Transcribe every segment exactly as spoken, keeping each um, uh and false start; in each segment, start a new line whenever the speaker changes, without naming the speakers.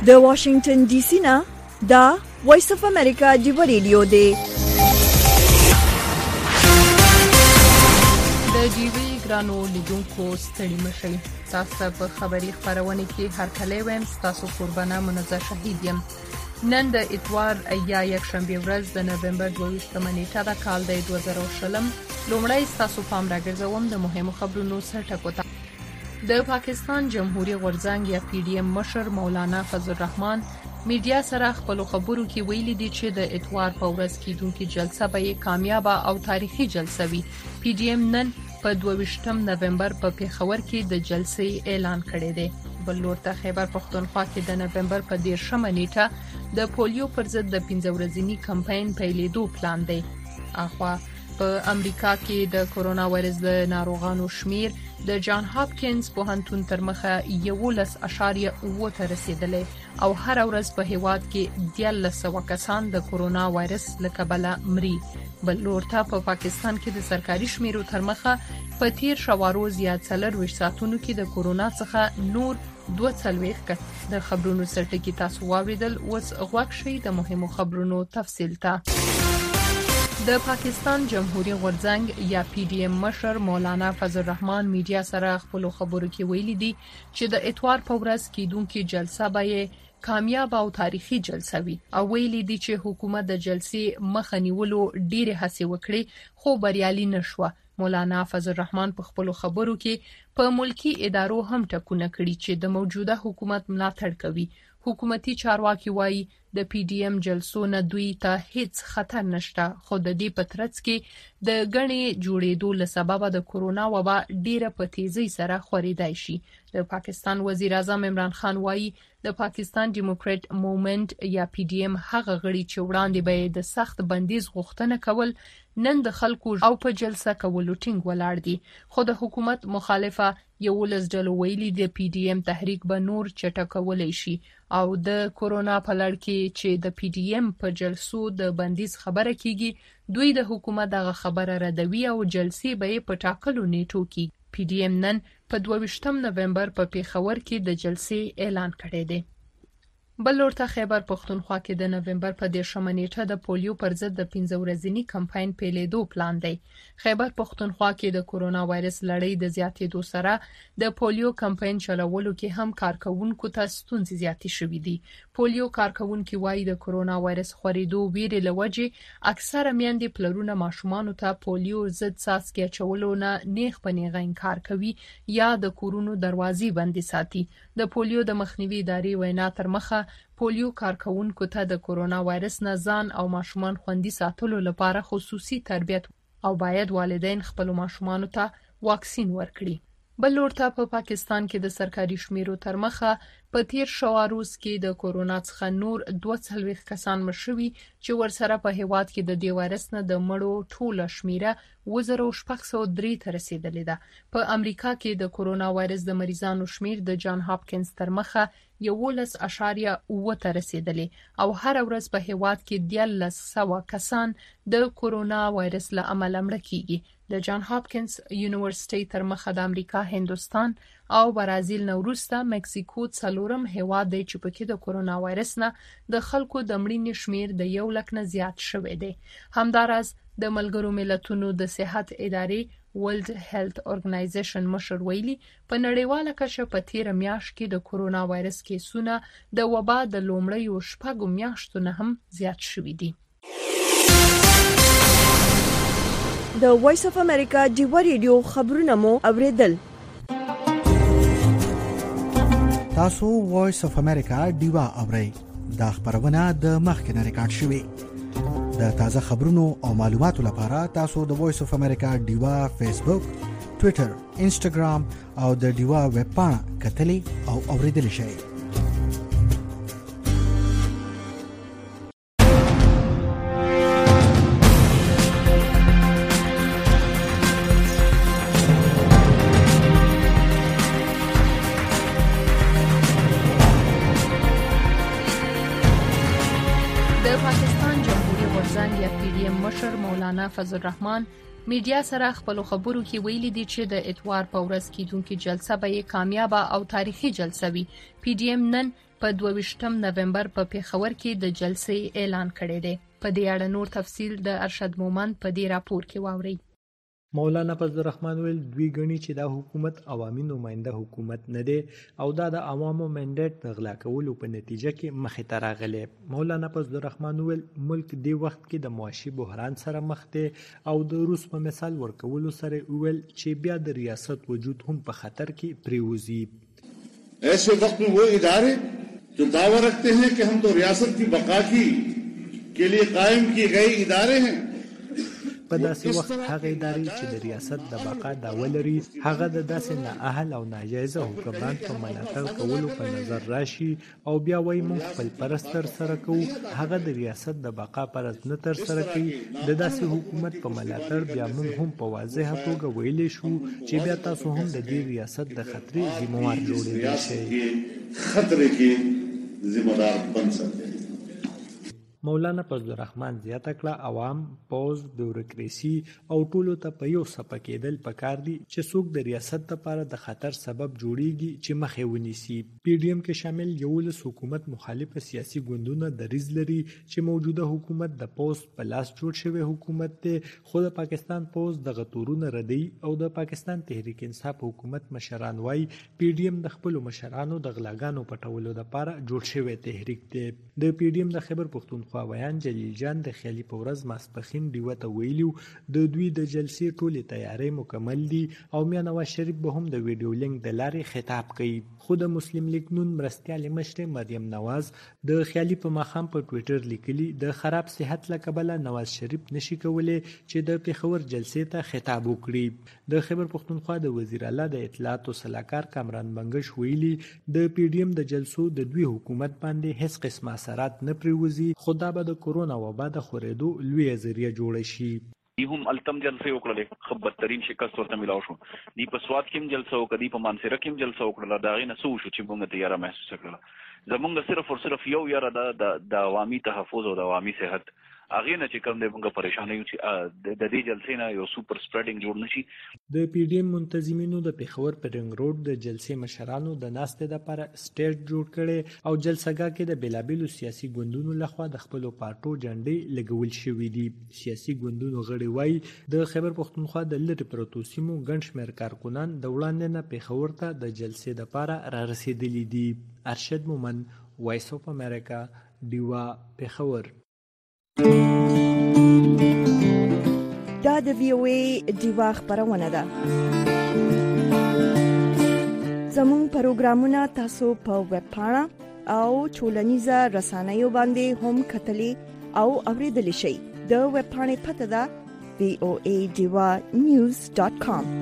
د واشنگټن ډي سي نه دا وایس اف امریکا دی ریډیو دی.
د جیوی ګرانو لیدونکو ستړي مشئ. تاسو په خبري خبرونه کې هر کله ویم تاسو قربانه منزه شهید یم. نن د اتوار یا یک شنبه ورځ د نومبر دوه نیټه د کال د دوه زره شلم لومړی تاسو پام راګرځوم د مهمو خبرونو سرټکو ته. د پاکستان جمهوریت غورځنګ یا پی ډی ام مشر مولانا فضل الرحمن میډیا سره خپل خبرو کې ویلي دي چې د اتوار په ورځ کېدونکې جلسه به کامیابه او تاریخي جلسه وي. پی ډی ام نن په دوه ویشتم نومبر په پیښور کې د جلسې اعلان کړی دی. بل لور ته خیبر پښتونخوا کې د نومبر په دیرشمه نیټه د پولیو پر ضد د پنځه ورځني کمپاین پیلېدو پلان دی. اخوا په امریکا کې د کرونا وایرس د ناروغانو شمیر د جان هاپکینز پوهنتون تر مخه یولس اشاریه اوه ته رسیدلی او هر ورځ په هیواد کې دیارلس سوه کسان د کرونا وایرس له کبله مري. بل لور ته په پاکستان کې د سرکاري شمیرو تر مخه په تیر شوارو زیات څلرویشت ساعتونو کې د کرونا څخه نور دوه څلوېښت کس د خبرونو سرټکي تاسو واوریدل. اوس غوږ شئ د مهمو خبرونو تفصیل ته. د پاکستان جمهوریت غورځنګ یا پی ډی ام مشر مولانا فضل الرحمن میډیا سره خپل خبرو کې ویلي دي چې د اتوار په ورځ کېدونکې جلسه به کامیاب او تاریخي جلسه وي او ویلي دي چې حکومت د جلسې مخه نیولو ډېرې هڅې وکړې خو بریالي نشوه. مولانا فضل الرحمن په خپل خبرو کې په ملکی ادارو هم ټکونه کړي چې د موجوده حکومت ملاتړ کوي. حکومتي چارواکي وایي د پی ډی ام جلسو نه دوی ته هیڅ خطر نشته خو د دې په ترڅ کې د ګڼې جوړېدو له سببه د کرونا وبا ډیره په تیزی سره خورېدای شي. د پاکستان وزیر اعظم عمران خان وایي د پاکستان ډیموکرات موومنت یا پی ډی ام هغه غړي چې وړاندې به د سخت بندیز غوښتنه کول نن د خلکو او په جلسه کولو ټینګ ولاړ دي. خو د حکومت مخالفه یولس ډلو ویلي د پی ډی ام تحریک به نور چټکولی شي او د کرونا په لړ کې چې د پی ډی ام په جلسو د بندیز خبره کیږي دوی د حکومت دغه خبره ردوي او جلسې به په ټاکلو نیټو کې. پی ډی ام نن په دوه ویشتم نومبر په پیښور کې د جلسې اعلان کړی دی. بل لور ته خیبر پښتونخوا کې د نومبر په دیرشمه نیټه د پولیو پر ضد د پنځه ورځني کمپاین پیلېدو پلان دی. خیبر پښتونخوا کې د کرونا وایرس لړۍ د زیاتېدو سره د پولیو کمپاین چلولو کې هم کارکونکو ته ستونزې زیاتې شوې دي. پولیو کارکونکي وایي د کرونا وایرس خورېدو ویرې له وجې اکثره میندې پلرونه ماشومانو ته پولیو ضد څاڅکي اچولو نه نیغ په نیغه انکار کوي یا د کورونو دروازې بندې ساتي. د پولیو د مخنیوي ادارې وینا تر مخه پولیو کارکونکو ته د کرونا وایرس نه ځان او ماشومان خوندي ساتلو لپاره خصوصي تربیت او باید والدین خپل ماشومانو ته واکسین ورکړي. بل لور ته په پاکستان کې د سرکاري شمیرو تر مخه په تیر شواروز کې د کرونا څخه نور دوه څلوېښت کسان مړ شوي چې ورسره په هیواد کې د دې وایرس نه د مړو ټوله شمیره اووه زره شپږ سوه درې ته رسیدلې ده. په امریکا کې د کرونا وایرس د مریضانو شمیر د جان هاپکینز تر مخه یولس اشاریه اوه ته رسیدلې او هر ورځ په هیواد کې دیارلس سوه کسان د کرونا وایرس له امله مړه کیږي. د جان هاپکینز یونیورسيټي تر مخه د امریکا، هندوستان او برازیل نه وروسته مکسیکو څلورم هیواد دی چې پکې د کرونا وایرس نه د خلکو د مړینې شمیر د یو لک نه زیات شوی دی. همداراز د ملګرو ملتونو د صحت ادارې ورلد هیلث اورګنایزیشن مشر ویلي په نړیواله کچه په تیره میاشت کې د کرونا وایرس کیسونه د وبا د لومړیو شپږو میاشتو نه هم زیات شوي دي.
د وایس اف امریکا دی ریډیو خبرونه مو اوریدل.
تاسو وایس اف امریکا دیوا اورئ. دا خبرونه د مخکنه ریکارډ شوې. د تازه خبرونو او معلوماتو لپاره تاسو د وایس اف امریکا دیوا فیسبوک، ټوئیټر، انسټاګرام او د دیوا ویب پاڼه کتلې او اوریدل شئ.
فضل الرحمن میډیا سره خپل خبرو کې ویلي دي چې د اتوار په ورځ کېدونکې جلسه به کامیابه او تاریخي جلسه وي. پی ډی ام نن په دوه ویشتم نومبر په پیښور کې د جلسې اعلان کړی دی. په دې اړه نور تفصیل د ارشد مومند په دې راپور کې واورئ.
مولانا فضل الرحمن ویل دوی ګڼي چې دا حکومت عوامي نماینده حکومت نه دی او دا د عوامو منډیټ د غلا کولو په نتیجه کې مخې ته راغلی. مولانا فضل الرحمن ویل ملک دی وخت کې د معاشي بحران سره مخ دی او د روس په مثال ورکولو سره ویل چې بیا د ریاست وجود هم په خطر کې پریوزي.
ایسے وقت میں وہ ادارے جو دعویٰ رکھتے ہیں کہ ہم تو ریاست کی بقا کی کے لیے قائم کیے گئے ادارے ہیں،
په داسې وخت هغه ادارې چې د ریاست د بقا دعوه لري هغه د داسې نااهل او ناجایزه حکمران په ملاتړ کولو په نظر راشي او بیا وایي موږ خپل پرست تر سره کوو، هغه د ریاست د بقا پرست نه تر سره کوي. د داسې حکومت په ملاتړ بیا موږ هم په واضحه توګه ویلی شو چې بیا تاسو هم د دې ریاست د خطرې ذمہوار جوړېدای شئ.
خطرې کې ذمہدار بن سکتے.
مولانا فضل الرحمن زیاته کړه عوام، پوز، بیوروکراسي او ټولو ته په یو څپه کېدل پکار دي چې څوک د ریاست لپاره د خطر سبب جوړیږي چې مخې ونیسي. پی ډي ایم کې شامل یولس حکومت مخالف سیاسي ګوندونه دریځ لري چې موجوده حکومت د پوز په لاس جوړ شوی حکومت دی، خو د پاکستان پوز دغه تورونه ردوي او د پاکستان تحریک انصاف حکومت مشران وایي پی ډي ایم د خپلو مشرانو د غلاګانو پټولو لپاره جوړ شوی تحریک دی. د پی ډي ایم د خیبر پښتونخوا خواویان جلیل جان د خیالي په ورځ ماسپښین ډیوه ته ویلیو د دوی د جلسې ټولې تیاری مکمل دي او میا نواز شریف به هم د ویډیو لینک د لارې خطاب کوي. خو د مسلم لیگ نون مرستیالې مشرې مریم نواز د خیالي په ماښام په ټویټر لیکلي د خراب صحت له کبله نواز شریف نشي کولی چې د پیښور جلسې ته خطاب وکړي. د خیبر پښتونخوا د وزیر اعلی د اطلاعات او سلاکار کامران بنگش ویلي د پی ډي ایم د جلسو د دوی حکومت باندې هیڅ قسم اثرات نه پریوزي، خو دا به د کورونا وبا د خورېدو لویه ذریعه جوړه شي.
دی هم التم جلسه وکړلې، خو بدترین شکست ورته ملاو شو. دی په سواد کې هم جلسه وکړه، دی په مانسره کې هم جلسه وکړه. دا غي نه سو شو چې موږ ته یاره محسوس کړل. زمونږ صرف او صرف یو یاره د د عوامي تحفظ او د عوامي صحت هغه نه چې کوم دی موږ پریشان یو چې د دې جلسې نه یو سوپر سپریډینګ جوړ نشي.
د پی ډي ایم منتظمینو د پیښور په رنګ روډ د جلسې مشرانو د ناستې لپاره سټیج جوړ کړي او جلسګاه کې د بیلابیلو سیاسي ګوندونو لخوا د خپلو پارټو جنډې لګول شوې دي. سیاسي ګوندونو غړي وایي د خیبر پښتونخوا د لرې پرتو سیمو ګڼ شمېر کارکونان د وړاندې نه پیښور ته د جلسې لپاره را رسېدلي دي. ارشد مومند، وایس اف امریکا، ډیوا، پیښور.
دا د وی او ای ډیوا خبرونه ده. زموږ پروګرامونه تاسو په ویب پاڼه او ټولنیزه رسنیو باندې هم کتلی او اوریدلی شئ. د ویب پاڼې پته ده وی او ای ډیوا نیوز ډاٹ کام.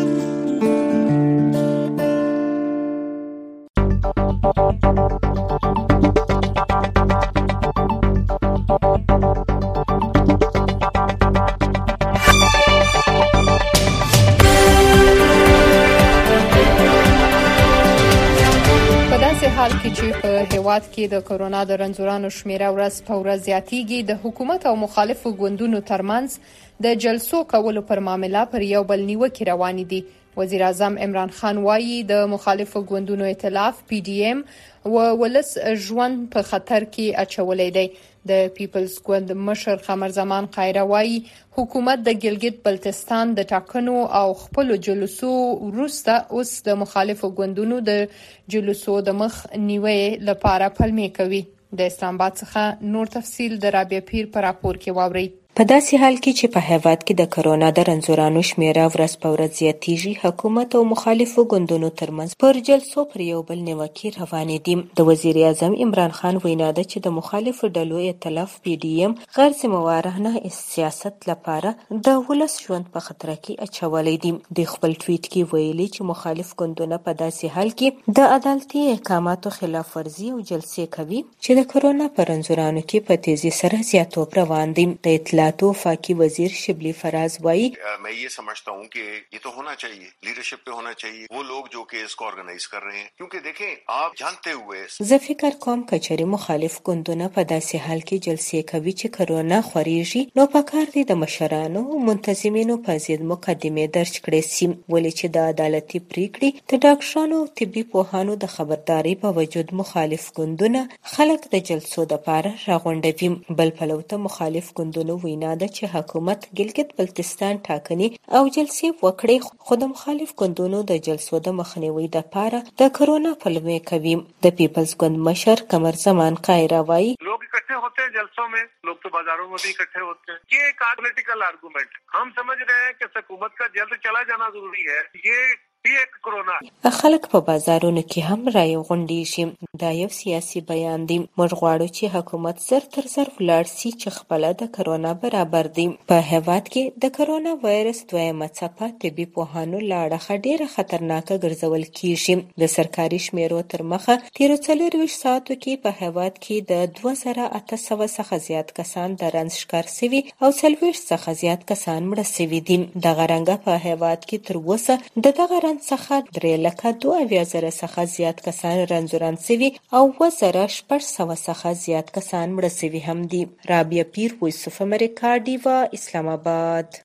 حال کې چې په هیواد کې د کرونا د رنځورانو شمیره ورځ په ورځ زیاتیږي، د حکومت او مخالفو ګوندونو ترمنځ د جلسو کولو پر معاملې پر یو بل نیوکې روانې دي. وزیر اعظم عمران خان وایي د مخالفو ګوندونو ائتلاف پی ډي ایم و ولس ژوند په خطر کې اچولې دی. د پیپلز ګوند مشر خمر زمان قایره وایي حکومت د ګلګت بلتستان د ټاکنو او خپل جلوسو وروسته اوس د مخالفو ګوندونو د جلوسو د مخ نیوي لپاره پلمې کوي. د اسلام آباد څخه نور تفصیل د رابعه پیر پر راپور کې واورئ.
په داسې حال کې چې په هیواد کې د کرونا د رنځورانو شمیره ورځ په ورځ زیاتیږي، حکومت او مخالفو ګوندونو ترمنځ پر جلسو پر یو بل نیوکې روانې دي. د وزیر اعظم عمران خان وینا ده چې د مخالفو ډلو ائتلاف پی ډي ایم غیر ذمہوارانه سیاست لپاره د ولس ژوند په خطر کې اچولی دي. د خپل ټویټ کې ویلي چې مخالف ګوندونه په داسې حال کې د عدالتي احکاماتو خلاف ورزي او جلسې کوي چې د کرونا په رنځورانو کې په تیزی سره زیاتوب روان دي. د اطلاع معاملاتو وفاقي وزیر شبلی فراز وایي
मैं ये समझता हूँ कि ये तो होना चाहिए, लीडरशिप पे होना चाहिए वो लोग जो कि इसको ऑर्गेनाइज कर रहे हैं, क्योंकि देखें आप जानते हुए
زه فکر کوم کچري مخالف ګوندونه په داسې حال کې جلسې کوي چې کرونا خوريږي نو پکار دي د مشرانو او منتظمینو په ضد مقدمه درج کړي سي ولې چې د عدالتي پریکړې د ډاکټرانو او طبي پوهانو د خبرداري په وجود مخالف ګوندونه خلک د جلسو د پاره راغونډوي. بل پلو ته مخالف ګوندونو وینا ده چې حکومت ګلګت بلتستان ټاکني او جلسې وکړي خو د مخالف ګوندونو د جلسو د مخنیوي د پاره د کرونا پلوي کوي. د پیپلز ګوند مشر قمر زمان قایرا وایي
लोग इकट्ठे होते हैं जलसों में, लोग तो बाजारों में भी इकट्ठे होते हैं. ये एक पॉलिटिकल आर्गुमेंट, हम समझ रहे हैं कि हुकूमत का जल्द चला जाना जरूरी है. ये
خلک په بازارونو کې هم راي غونډيږي. دا یو سیاسي بیان دی. موږ غواړو چې حکومت زر تر زر ولاړ سي چې خپل د کرونا برابر دی. په هیواد کې د کرونا وایرس دویمه څپه طبي پوهانو لاړه ډیره خطرناکه ګرځول کیږي. د سرکاري شمیرو تر مخه تیر څلورویشت ساعتو کې په هیواد کې د دوه زره اته سوه څخه زیات کسان د رنځ ښکار سوي او څلوېښت څخه زیات کسان مړه سوي دي. دغه رنګه په هیواد کې تر اوسه د دغه رنځ څخه درې لکه دوه اویا زره څخه زیات کسان رنځوران سوي او اووه زره شپږ سوه څخه زیات کسان مړه سوي هم دي. رابعه پیر، وایس اف امریکا، ډیوا، اسلام آباد.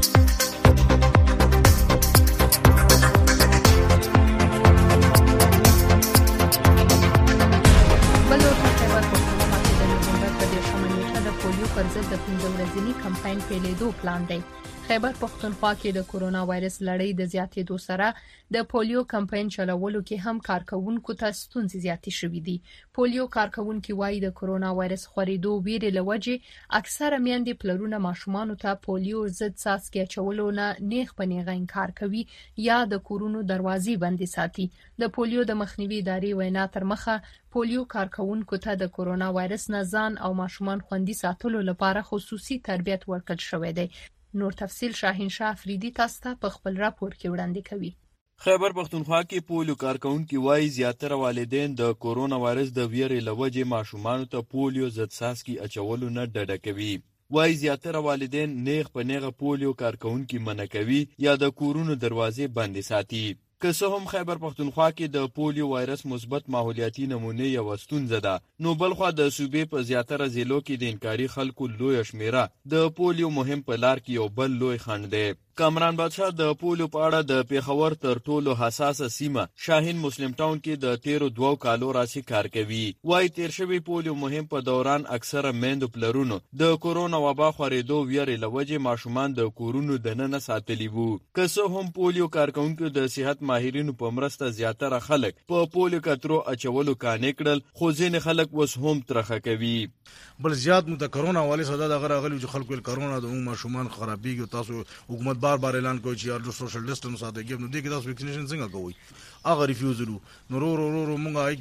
پر ضد د پنځه ورځني کمپاین پیلېدو پلان دی. خیبر پښتونخوا کې د کرونا وایرس لړۍ د زیاتېدو سره د پولیو کمپاین چلولو کې هم کارکونکو ته ستونزې زیاتې شوې دي. پولیو کارکونکي وایي د کرونا وایرس خورېدو ویرې له وجې اکثره میندې پلرونه ماشومانو ته پولیو ضد څاڅکي اچولو نه نیغ په نیغه انکار کوي یا د کورونو دروازې بندې ساتي. د پولیو د مخنیوي ادارې وینا تر مخه پولیو کارکونکو ته د کرونا وایرس نه ځان او ماشومان خوندي ساتلو لپاره خصوصي تربیت ورکړل شوی دی. نور تفصیل شاهین شاه افریدي تاسو ته په خپل راپور کې وړاندې کوي.
خیبر پښتونخوا کې پولیو کارکونکي وایي زیاتره والدین د کورونا وایرس د ویرې له وجې ماشومانو ته پولیو ضد څاڅکي اچولو نه ډډه کوي. وایي زیاتره والدین نیغ په نیغه پولیو کارکونکي منع کوي یا د کورونو دروازې بندې ساتي. که څه هم خیبر پښتونخوا کې د پولیو وایرس مثبت ماحولیاتي نمونې یوه ستونزه ده، نو بلخوا د صوبې په زیاتره ضلعو کې د انکاري خلکو لویه شمېره د پولیو مهم په لار کې یو بل لوی خنډ دی. کامران بادشاه د پولیو په اړه د پیښور تر ټولو حساسه سیمه شاهین مسلم ټاون کې د تیرو دوو کالو راځي کار کوي. وایي تیر شوی پولیو مهم په دوران اکثره میندو پلرونو د کورونا وبا خورېدو ویرې له وجې ماشومان د کورونو دننه ساتلي وو. که څه هم پولیو کارکونکو د صحت ماهرینو په مرسته زیاتره خلک په پولیو کترو اچولو کانې کړل، خو ځینې خلک اوس هم ترخه کوي.
بل زیات مو د کرونا والي صدا د غراغلی چې خلکو کرونا د ماشومان خرابېږي. تاسو حکومت بار بار اعلان کوي چې یار سوشل ډیسټنس ساتي، نو دې کې تاسو ویکسینیشن څنګه کوئ؟ هغه ریفیوزلو نو رو رو رو مونږه آی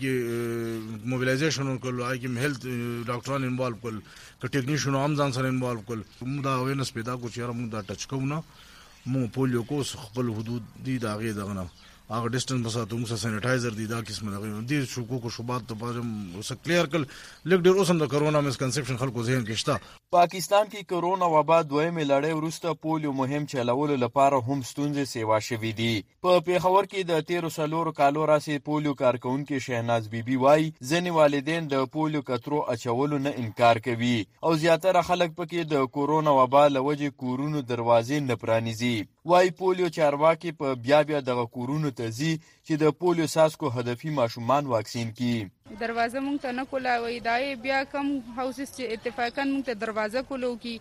کې موبیلایزیشن وکړو، آی کې هیلث ډاکټران انوالو کړل، که ټیکنیشن هم ځان سره انوالو کړل. موږ دا اویرنس پیدا کړو چې یار موږ دا ټچ کوو نه، موږ پولیو کو خپل حدود دي د هغې دغه نه هغه ډسټنس بساتو، موږ سینیټایزر دي، دا قسمه دغه دې شکوکو شوبات ته پاره څه کلیر کړل. لږ ډېر اوس هم د کرونا مسکنسپشن خلکو ذهن کې شته.
پاکستان کې کرونا وبا دویمې لړۍ وروسته پولیو مهم چلولو لپاره هم ستونزې سیوا شوي دي. په پیښور کې د تیرو څلورو کالو راسې پولیو کارکونکي شهناز بیبي وایي ځینې والدین د پولیو کترو اچولو نه انکار کوي او زیاتره خلک پکې د کرونا وبا له وجې کورونو دروازې نه پرانیزي. وایي پولیو چارواکي په بیا بیا دغه کورونو ته ځي چې د پولیو څاڅکو هدفي ماشومان واکسین کړي.
دروازه مونږ ته نه کولاوي، دا بیا کم هاوسز چې اتفاقا مونږ ته دروازه کولو کی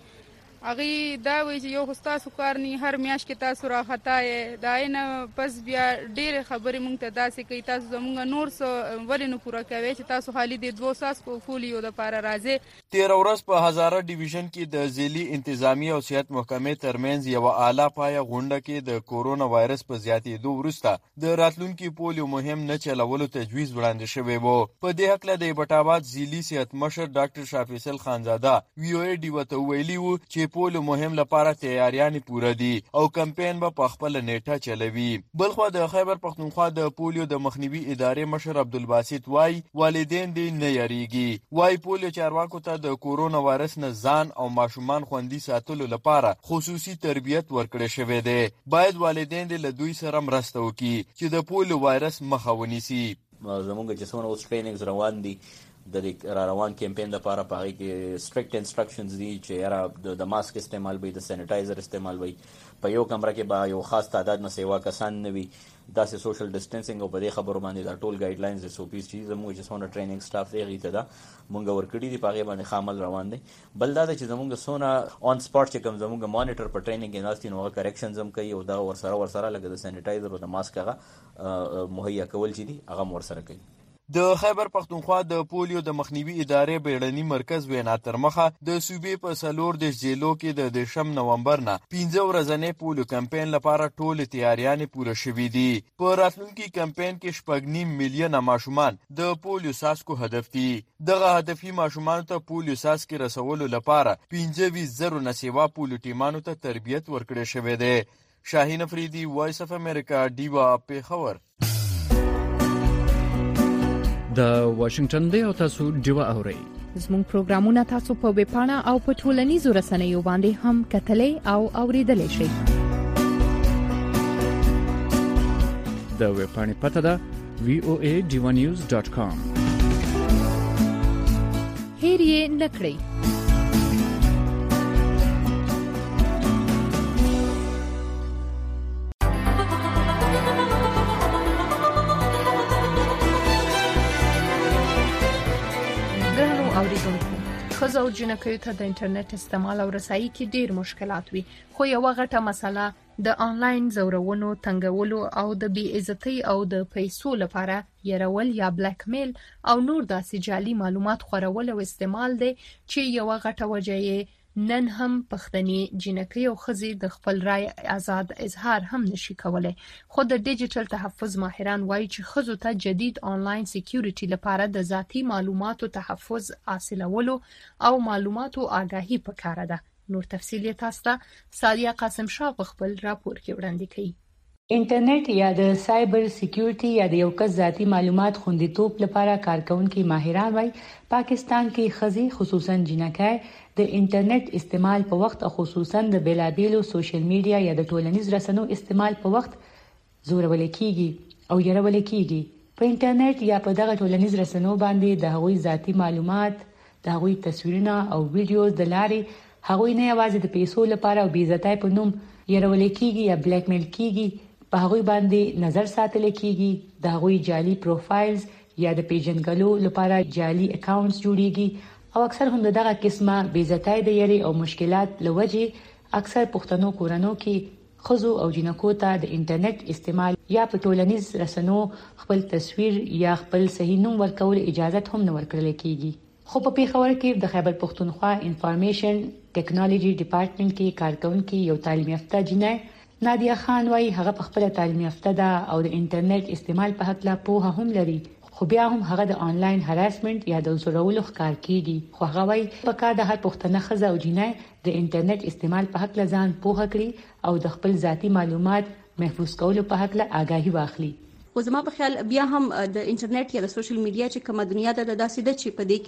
هغه دا وی چې یو خستاسو کار نه هر میاش کې تاسو راختا یې دا نه پس بیا ډېر خبرې مونږ ته داسې کوي تاسو زمونږ نور څه ولې نه پوره کوي چې تاسو خالي د دوه ساس کو فولیو د پاره راځي.
تیر ورځ په هزاره ډیویژن کې د ضلعي انتظامی او صحت محکمې ترمنځ یو اعلی پایه غونډه کې د کورونا وایرس په زیاتېدو وروسته د راتلونکي پولیو مهم نه چلولو تجویز وړاندې شوی و. په دې هکله د ایبټ آباد ضلعي صحت مشر ډاکټر شاه فیصل خانزاده وی او ای ډي ته ویلي و چې پولیو مهم لپاره تیاریانې پوره دي او کمپاین به په خپل نیټه چلوي. بلخو د خیبر پښتونخوا د پولیو د مخنیوي ادارې مشر عبدالباسط وای والدین دې نه یریږي. وای پولیو چارواکو ته د کورونا وایرس نه ځان او ماشومان خوندي ساتلو لپاره خصوصي تربیت ورکړی شوی دی. باید والدین دې له دوی سره مرسته وکړي چې د پولیو وایرس مخه ونیسي.
زموږ چې څومره اوس ټریننګز روان دي د را روان کمپاین لپاره په هغې کې سټریکټ انسټرکشنز دي چې یاره د ماسک استعمال وي، د سینیټایزر استعمال وي، په یو کمره کې به یو خاص تعداد نه سیوا کسان نه وي، داسې سوشل ډسټنسینګ او په دې خبرو باندې دا ټول ګایډ لاینز د سوپیس چې زموږ چې څونه ټریننګ سټاف دی هغې ته دا مونږ ورکړي دي، په هغې باندې ښه عمل روان دی. بل دا ده چې زموږ څونه آن سپاټ چې کوم زموږ مانیټر په ټریننګ کې ناست دي نو هغه کریکشنز هم کوي او دا ورسره ورسره لکه د سینیټایزر او د ماسک هغه مهیا کول چې دي هغه هم ورسره کوي.
د خیبر پښتونخوا د پولیو د مخنیوي ادارې بیړني مرکز وینا تر مخه د صوبې په څلور دېرش ضلعو کې د دېرشم نومبر نه پنځه ورځنۍ پولیو کمپاین لپاره ټولې تیاریانې پوره شوي دي. په راتلونکي کمپاین کې شپږ نیم میلیونه ماشومان د پولیو څاڅکو هدف دي. دغه هدفي ماشومانو ته پولیو څاڅکي رسولو لپاره پنځه ویشت زرو نه سیوا پولیو ټیمانو ته تربیت ورکړی شوی دی. شاهین افریدي، وایس اف امریکا، ډیوا، پیښور.
د واشنگټن دی او تاسو ډیوا اورئ.
زموږ پروګرامونه تاسو په ویب پاڼه او په ټولنیزو رسنیو باندې هم کتلای او اوریدلای شئ.
د ویب پاڼې پته ده وی او ای ډیوا نیوز ډاټ کام.
هیر یې نکړئ. ښځو او جنکیو ته د انټرنیټ استعمال او رسایي کې ډیر مشکلات وي، خو یوه غټه مسله د آنلاین زورونو، تنګولو او د بې عزتۍ او د پیسو لپاره يرول یا بلیک میل او نور داسې جعلي معلومات خورول او استعمال دی چې یوه غټه وجه یې نن هم پښتنې جنکۍ او ښځې د خپل رای آزاد اظهار هم نشي کولای. خو د ډیجیټل تحفظ ماهران وایي چې ښځو ته جدید آنلاین سکیورټي لپاره د ذاتي معلوماتو تحفظ حاصلولو او معلوماتو آگاهي پکاره ده. نور تفصیل یې تاسو ته سادیه قاسم شاه په خپل راپور کې وړاندې کوي.
انټرنیټ یا د سایبر سکیورټي یا د یو کس ذاتي معلومات خوندیتوب لپاره کارکونکي ماهران وایي پاکستان کې ښځې خصوصا جنکۍ د انټرنیټ استعمال په وخت او خصوصا د بیلابیلو سوشل میډیا یا د ټولنیز رسنیو استعمال په وخت زورول کیږي او يرول کیږي. په انټرنیټ یا په دغه ټولنیز رسنیو باندې د هغوی ذاتي معلومات، د هغوی تصویرونه او ویډیوز د لارې هغوی نه یوازې د پیسو لپاره او بې عزتۍ په نوم يرول کیږي یا بلیک میل کیږي، په هغوی باندې نظر ساتل کیږي، د هغوی جعلي پروفایلز یا د پیژنګلو لپاره جعلي اکاونټس جوړیږي او اکثر هم دغه قسمه بې عزتۍ د یری او مشکلات لوجې اکثر پښتنو کورونو کې ښځو او جنکو ته د انټرنیټ استعمال یا په ټولنیز رسنیو خپل تصویر یا خپل صحیح نوم ورکول اجازه هم نه ورکړل کیږي. خو په پیښور کې د خیبر پښتونخوا انفارمیشن ټیکنالوژي ډپارټمنټ کې کارکونکي یو تعلیم یافته جنۍ نادیه خان وايي هغه په خپل تعلیم یافته ده او د انټرنیټ استعمال په حق لا پوهه هم لري، خو بیا هم هغه د آنلاین هراسمنت یا د زورولو ښکار کیږي. خو هغه وايي په کار د هر پښتنه ښځه او جنۍ د انټرنیټ استعمال په حق ځان پوهه کړي او د خپل ذاتي معلومات محفوظ کولو په حق آگاهي واخلي.
خو زما په خیال بیا هم د انټرنیټ یا د سوشل میډیا چې کومه دنیا ده د داسې ده چې په دې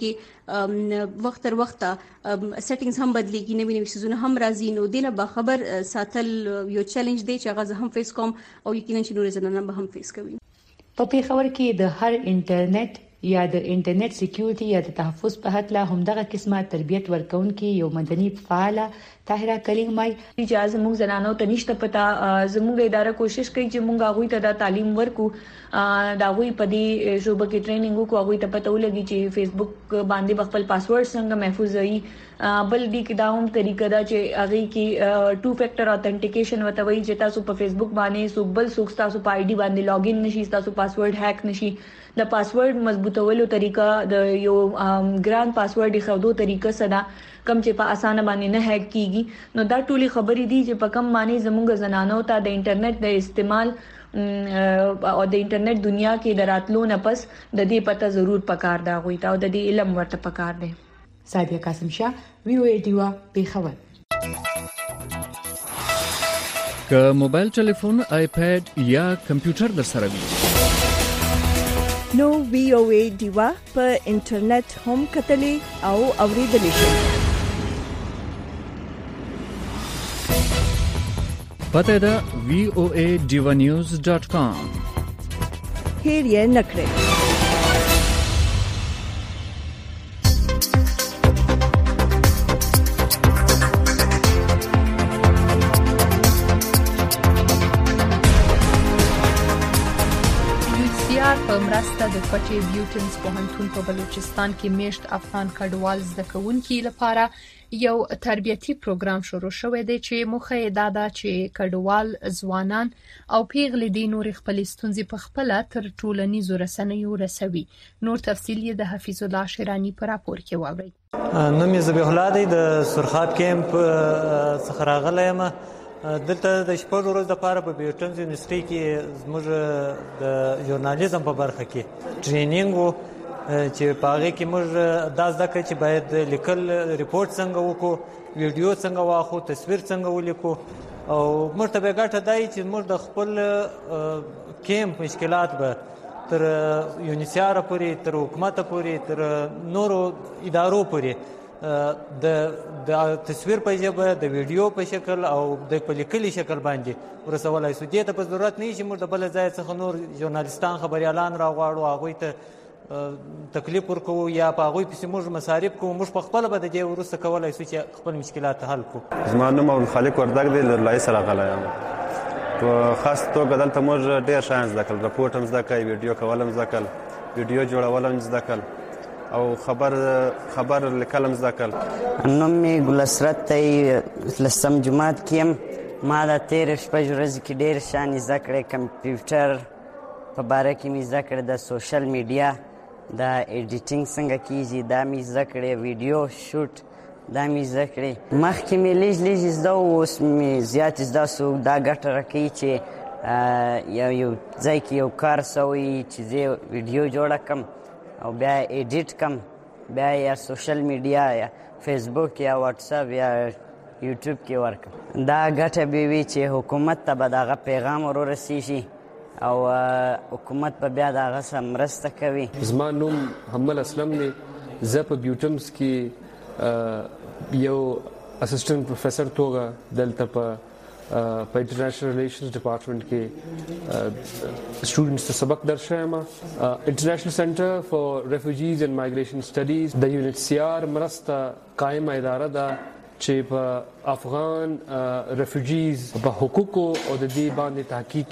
کې وخت تر وخت سیټینګز هم بدلېږي، نوي نوي سیزونه هم راځي، نو دینه به خبر ساتل یو چیلنج دی چې هغه زه هم فیس کوم او یقینا چې نور زنانه به هم فیس کوي.
په پیښور کې د هر انټرنیټ یا د انټرنیټ سکیورټي یا د تحفظ په حق لا هم دغه قسمه تربیت ورکونکي یو مدني فعاله طاهره کلیم مای
اجازه موږ زنانو ته نشته پتا، زموږ اداره کوشش کوي چې موږ هغه ته د تعلیم ورکو، دا غوي په دې شوبه کې ټریننګ وکړو، هغه ته پته ولګي چې فیسبوک باندې خپل پاسورډ څنګه محفوظ وي. بل دې کې دا هم طریقه ده چې هغه کې ټو فیکٹر اتنټیکیشن وتوي چې تاسو په فیسبوک باندې سو بل سو تاسو په آی ډي باندې لاګ ان نشي، تاسو پاسورډ هیک نشي. د پاسورډ مضبوطولو طریقه د یو ګران پاسورډ خودو طریقه صدا کم چې په اسانه باندې نه هیک کیږي. نو دا ټولي خبرې دي چې په کم باندې زموږ زنانو ته د انټرنیټ د استعمال او د انټرنیټ دنیا کې دراتلو نه پس د دې پته ضرور پکار دا غوي تا او د دې علم ورته پکار دی.
سادیه قاسم شاه، وی او ای ډیوا، پیښور.
که موبایل ټلیفون، آیپاد یا کمپیوټر در سره وي
نو وی او ای دیوا په انټرنیټ هم کتلی او اوریدلی شئ.
پته ده وی او ای ډیوا نیوز ډاٹ کام.
هیر یې نکړئ.
په مرسته د کوټې بیوټنز پوهنتون په بلوچستان کې میشت افغان کډوال زده کوونکي لپاره یو تربیتی پروګرام شروع شوی دی چې موخه یې دا ده چې کډوال ځوانان او پیغلې د نور خپل ستونزې په خپل تر ټولنیزو رسنیو رسوي. نور تفصیل یې د حفیظ الله شیرانی په راپور کې واورئ.
نوم یې ذبیح الله دی، د سرخاب کیمپ څخه راغلی یم. دلته د شپږ ورځو لپاره په بیوټنز یونیورسيټي کې زموږ د ژورنالیزم په برخه کې ټرینینګ وو چې په هغې کې موږ دا زده کړه چې باید لیکل ریپورټ څنګه وکړو، ویډیو څنګه واخلو، تصویر څنګه ولیکو، او موږ ته به ګټه دا وي چې موږ د خپل کیمپ مشکلات به تر یونیسیار پورې، تر حکومت پورې، تر نورو ادارو پورې د د تصویر په ژبه، د ویډیو په شکل او د په لیکلي شکل باندې ورسولای شو. دې ته په ضرورت نه چې موږ د بل ځای څخه نور ژورنالیستان خبریالان راغواړو، هغوی ته تکلیف ورکوو یا په هغوی پسې موږ مصارف کوو. موږ په خپله به د دې وروسته کولی شو چې خپل مشکلات حل کړو.
زما نوم عبدالخالق وردګ دی، له لایې سره راغلی یم. په خاص توګه دلته موږ ډېر شیان زده کړل. رپورټ هم زده کړی، ویډیو کول هم زده کړل، ویډیو جوړول هم زده کړل، او خبر خبر لیکل هم زده کړل.
نوم مې ګلسرت دی، لسم جماعت کې یم. ما د تېرې شپږ ورځې کې ډېر شیان زده کړی. کمپیوټر په باره کې مې زده کړی، د سوشل میډیا د ایډیټینګ څنګه کېږي دا مې زده کړی، ویډیو شوټ دا مې زده کړی. مخکې مې لږ لږ زده و، اوس مې زیات زده سو. دا ګټه راکوي چې یو یو ځای کې یو کار سوی چې زه ویډیو جوړه کړم او بیا ایډیټ کم، بیا یا سوشل میډیا یا فیسبوک یا واتساپ یا یوټیوب کې ورکم. دا ګټه به وي چې حکومت ته به دغه پیغام ورسیږي او حکومت په بیا دغه سره مرسته کوي.
زما نوم حمل اسلم دی، زه په بیوټمز کې یو اسسټنټ پروفیسر توګه دلته په په انټرنیشنل ریلیشنز ډپارټمنټ کې سټوډنټس ته سبق درښیم. انټرنیشنل سنټر فار ریفیوجیز اینڈ مایګریشن سټډیز د یو ان ایچ سی آر مرسته قائمه اداره ده چې په افغان ریفیوجیز په حقوقو او د دې باندې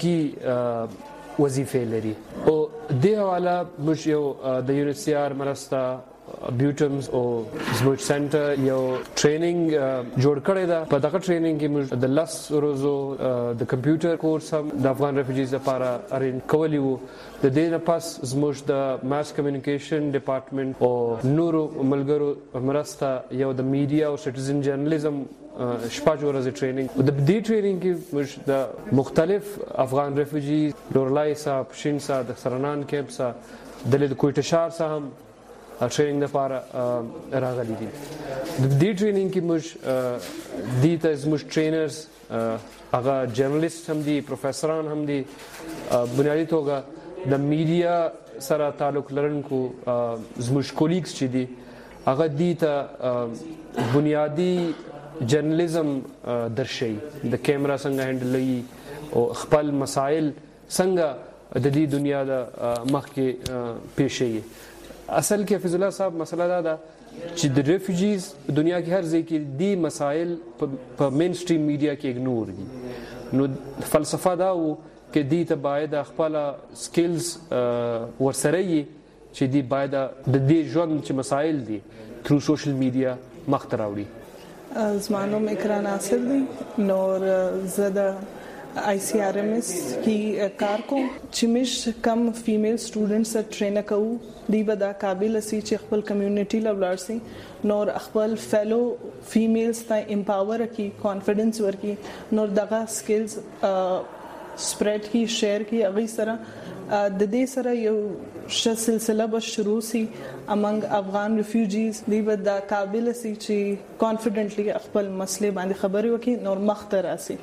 تحقیقي وظیفې لري. او دې حواله موږ یو د یو ان ایچ سی آر مرسته بیوټمز او زموږ سنټر یو ټریننګ جوړ کړی ده. په دغه ټریننګ کې موږ د لس ورځو د کمپیوټر کورس هم د افغان ریفیوجیز لپاره ارینج کولی وو. د دې نه پس زموږ د ماس کمیونیکیشن ډپارټمنټ او نورو ملګرو مرسته یو د میډیا او سټیزن جرنالیزم شپږ ورځې ټریننګ. د دې ټریننګ کې موږ د مختلف افغان ریفیوجیز لورلای صاحب، شین صاحب، د سرنان کیمپ صاحب، د کوټه شهر صاحب هم ټریننګ لپاره راغلي دي. د دې ټریننګ کې موږ دې ته زموږ ټرینرز هغه جرنالیست هم دي، پروفیسوران هم دي، بنیادي توګه د میډیا سره تعلق لرونکو زموږ کولیګز چې دي هغه دې ته بنیادي جرنالیزم درشي، د کیمرا څنګه هندلوي او خپل مسائل څنګه د دې دنیا د مخ کې پیښي. اصل کې حفیظ الله صاحب مسله دا ده چې د ریفیوجیز دنیا کې هر ځای کې دي مسائل په مین سټریم میډیا کې اګنور دي. نو فلسفه دا و چې دې ته باید خپل سکلز ورسره یي چې دې باید د دې ژوند چې مسائل دي تھرو سوشل میډیا مخ ته راوړي.
زما نوم اقرا ناصر دی، نور زه د آئی سی آر ایم ایس کی کار کو چې موږ کم فیمیل سټوډنټس ټرین کوو. دی به دا قابل سي چې خپل کمیونټي لور سي، نور خپل فیلو فیمیلز ته امپاور کی، کانفیډنس ورکی، نور دغه سکلز سپریډ کی، شیر کی، هغه سره د دې سره یو ش سلسله به شروع سي امنګ افغان ریفیوجیز دی به د قابل سي چې کانفیډنټلی خپل مسلې باندې خبرې وکړي نور مخته راسي.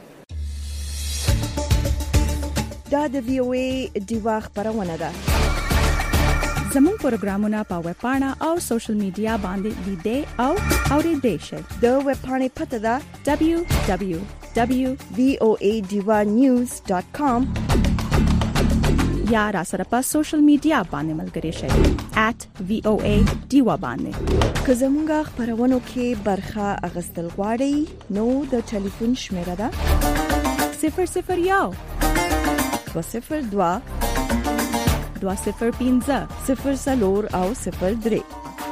دا د وی او ای دیوا خبرونه ده.
زموږ پروګرامونه په ویب پاڼه او سوشل میډیا باندې لیدئ او اوریدئ شئ.
د ویب پاڼې پته ده
دبليو دبليو دبليو
ډاٹ وی او ای ډیوا نیوز ډاټ کام
یا را سره په سوشل میډیا باندې ملګري شئ ایٹ وی او ای ډیوا باندې.
که زموږ خبرونو کې برخه اغستل غواړئ نو د ټلیفون شمیره ده
صفر صفر یو
دو صفر دوا
دوا صفر پینځه
صفر سلور او صفر درې.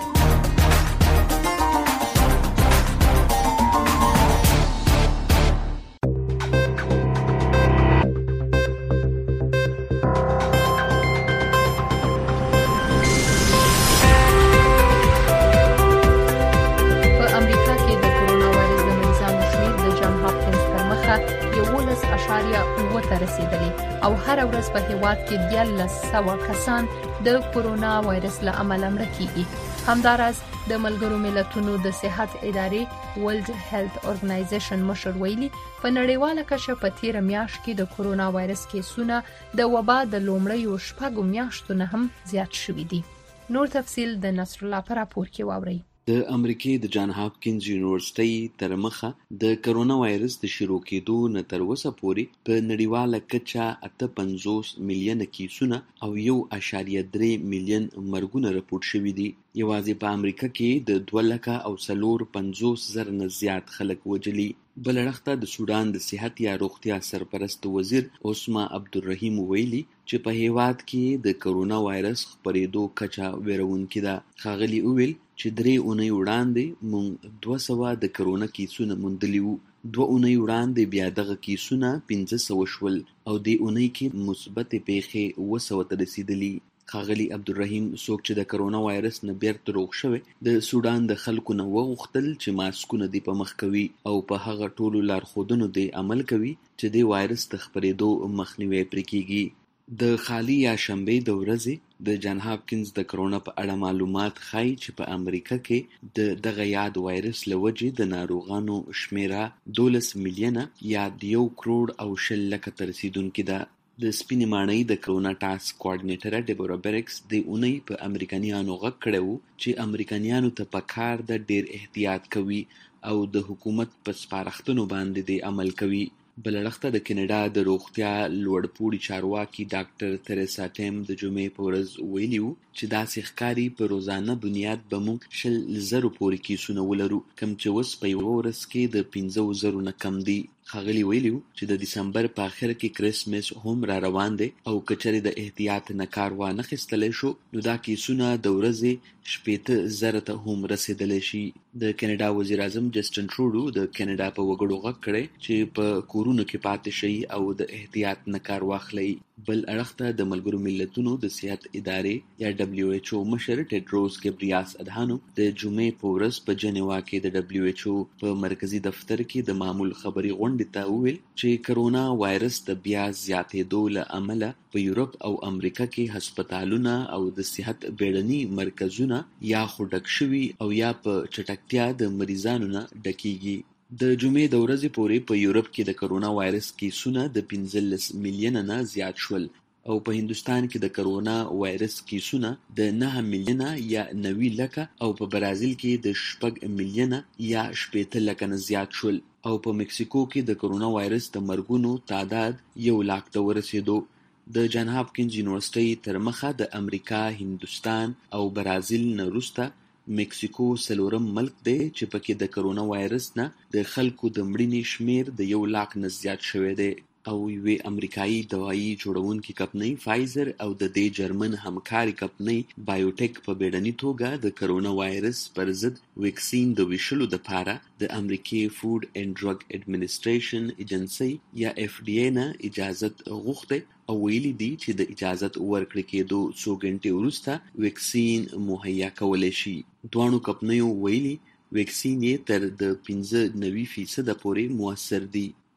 او هر ورځ په هیواد کې دیارلس سوه کسان د کورونا وایرس له امله مړه کیږي. همداراز د ملګرو ملتونو د صحت ادارې ورلد هیلث اورګنایزیشن مشر ویلي په نړیواله کچه په تیر میاشت کې د کورونا وایرس کیسونه د وبا د لومړیو شپږو میاشتو نه هم زیات شوي دي. نور تفصیل د نصر الله پر راپور کې واورئ.
د امریکای د جان هاپکینز یونیورسيټي تر مخه د کرونا وایرس د شروع کېدو نه تر اوسه پورې په نړیواله کچه اته پنځوس میلیونه کیسونه او یو اعشاریه درې میلیون مرګونه راپورټ شوي دي. یوازې په امریکا کې د دوه لکه او څلور پنځوس زره نه زیات خلک وژلي. بل اړخته د سودان د صحت یا روغتیا سرپرست وزیر اوسما عبدالرحیم ویلي چې په هیواد کې د کرونا وایرس خپرېدو کچه ویرونکې ده. ښاغلي وویل چې درې اونۍ وړاندې موږ دوه سوه د کرونا کیسونه موندلي وو. دوه اونۍ وړاندې بیا دغه کیسونه پنځه سوه شول او دې اونۍ کې مثبتې پیښې اوه سوه ته رسېدلي. ښاغلي عبدالرحیم څوک چې د کرونا وایرس نه بیرته روغ شوی د سودان د خلکو نه وغوښتل چې ماسکونه دې په مخ کوي او په هغه ټولو لارښودنو دې عمل کوي چې د وایرس د خپرېدو مخنیوی پرې کیږي. د خالي یا شنبې د ورځې د جان هاپکینز د کرونا په اړه معلومات ښایي چې په امریکا کې د دغه یاد وایرس له وجې د ناروغانو شمیره دولس میلیونه یا د یو کروڑ او شل لکه ته رسیدونکې ده. د سپینې ماڼۍ د کرونا ټاسک کوارډینیټره ډیبورا بیرکس د اونۍ په امریکایانو غږ کړی و چې امریکایانو ته پکار ده ډیر احتیاط کوي او د حکومت په سپارښتنو باندې د عمل کوي. بل اړخته د کینیډا د روغتیا لوړپوړي چارواکي ډاکټر تریسا ټیم د جمعې په ورځ ویلي وو چې داسې ښکاري په روزانه بنیاد به موږ شل زرو پورې کیسونه ولرو کوم چې اوس په یوه ورځ کې د پنځه زرو نه کم دي. ښاغلي ویلي وو چې د دسمبر په اخر کې کرسمس هم را روان دی او که چېرې د احتیاط نه کار وانخیستلی شو نو دا کیسونه د ورځې شپېته زره ته هم رسېدلی شي. د کینیډا وزیر اعظم جسټن ټروډو د کینیډا په وګړو غږ کړی چې په کورونو کې پاتې شئ او د احتیاط نه کار واخلئ. بل اړخ ته د ملګرو ملتونو د صحت ادارې یا ډبلیو ایچ او مشر ټیډروس ګبریاس ادهانو د جمعې په ورځ په جنیوا کې د ډبلیو ایچ او په مرکزي دفتر کې د معمول خبري غونډې ته وویل چې کرونا وایرس د بیا زیاتېدو له امله په یورپ او امریکا کې هسپتالونه او د صحت بیړني مرکزونه یا خو ډک شوي او یا په چټکتیا د مریضانو نه ډکیږي. د جمعې د ورځې پورې په یورپ کې د کرونا وایرس کیسونه د پنځلس میلیونه نه زیات شول او په هندوستان کې د کرونا وایرس کیسونه د نهه میلیونه یا نوي لکه او په برازیل کې د شپږ میلیونه یا شپېته لکه نه زیات شول او په مکسیکو کې د کرونا وایرس د مرګونو تعداد یو لاک ته ورسېدو. د جان هاپکینز یونیورسيټي تر مخه د امریکا، هندوستان او برازیل نه وروسته مکسیکو څلورم ملک دی چې پکې د کرونا وایرس نه د خلکو د مړینې شمیر د یو لاک نه زیات شوی دی او یوې امریکایي دوايي جوړونکې کمپنۍ فایزر او د دې جرمن همکاري کمپنۍ بایوټیک په بیړني توګه د کرونا وایرس پر ضد ویکسین د ویشلو دپاره د امریکې فود اینډ ډرګ اډمنسټریشن ایجنسۍ یا اف ډي ای نه اجازت غوښتی او ویلي دي چې د اجازت ورکړې کېدو څو ګنټې وروسته ویکسین مهیا کولی شي. دواړو کمپنیو ویلي ویکسین یې تر د پنځه نوي فیصده پورې مؤثر دي.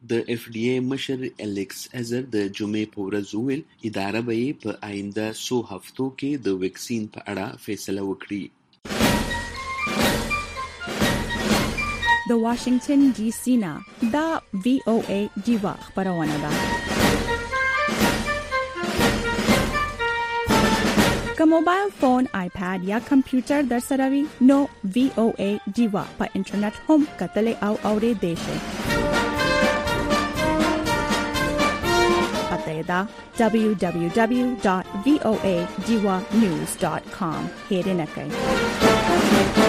د اف ډي ای مشر الیکس ازر د جمعې په ورځ وویل اداره به یې په آینده څو هفتو کې د ویکسین په اړه فیصله وکړي.
د واشنگټن ډي سي نه دا وی او ای جیوا خبرونه ده. که موبایل فون، آیپاد یا کمپیوټر در سره وي نو وی او ای جیوا په انټرنیټ هم کتلې او اورېدې شي. پته دا دبلیو دبلیو دبلیو ډاٹ وی او ای جیوا نیوز ډاٹ کام هیرنه کوي.